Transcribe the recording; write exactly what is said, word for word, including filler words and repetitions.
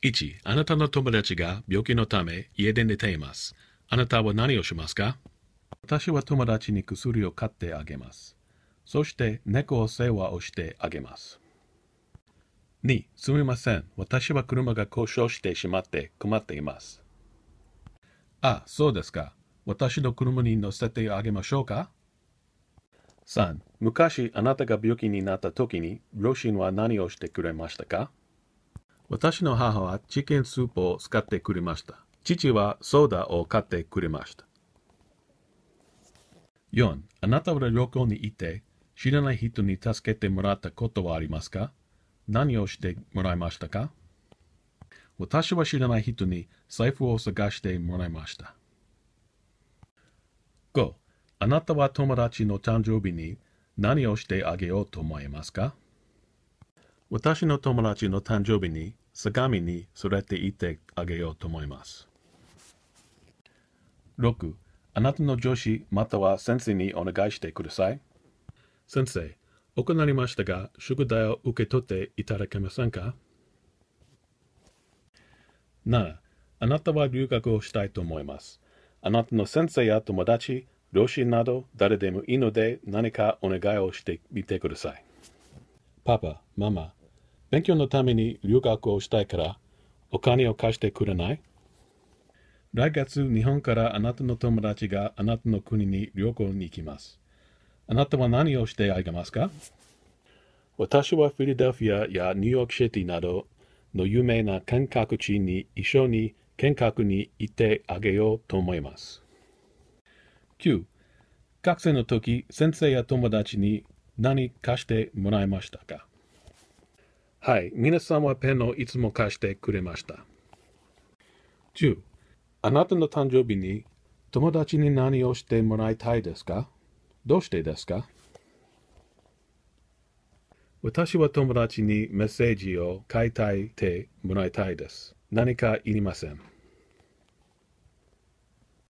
いち、あなたの友達が病気のため家で寝ています。あなたは何をしますか？私は友達に薬を買ってあげます。そして猫を世話をしてあげます。に、すみません。私は車が故障してしまって困っています。あ、そうですか。私の車に乗せてあげましょうか？さん、昔あなたが病気になった時に両親は何をしてくれましたか？私の母はチキンスープを使ってくれました。父はソーダを買ってくれました。よん、あなたは旅行に行って知らない人に助けてもらったことはありますか？何をしてもらいましたか？私は知らない人に財布を探してもらいました。ご、あなたは友達の誕生日に何をしてあげようと思いますか？私の友達の誕生日に相模に連れて行ってあげようと思います。ろく、あなたの上司または先生にお願いしてください。先生、遅くなりましたが、宿題を受け取っていただけませんか？なな、あなたは留学をしたいと思います。あなたの先生や友達、両親など誰でもいいので何かお願いをしてみてください。パパ、ママ、勉強のために留学をしたいからお金を貸してくれない？来月、日本からあなたの友達があなたの国に旅行に行きます。あなたは何をしてあげますか？私はフィラデルフィアやニューヨークシティなどの有名な見学地に一緒に見学に行ってあげようと思います。きゅう、学生の時、先生や友達に何貸してもらいましたか？はい、皆さんはペンをいつも貸してくれました。じゅう、あなたの誕生日に友達に何をしてもらいたいですか？どうしてですか？私は友達にメッセージを書いてもらいたいです。何かいりません。